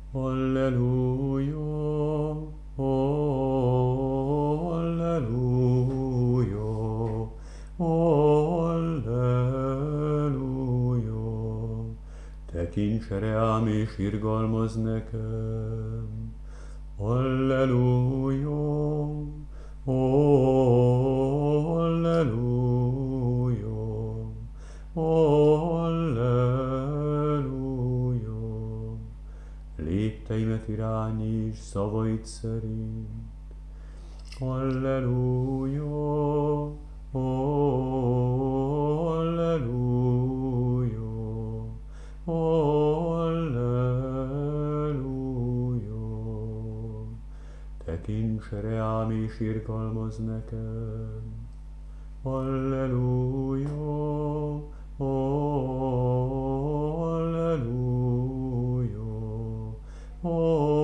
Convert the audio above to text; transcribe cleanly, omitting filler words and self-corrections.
Halleluja, halleluja, halleluja. Tekints rám és irgalmazz nekem. Halleluja, halleluja, halleluja. Lépteimet irányíts szavaid szerint. Halleluja, halleluja, halleluja. Tekints rám és irgalmazz nekem. Halleluja, halleluja, halleluja.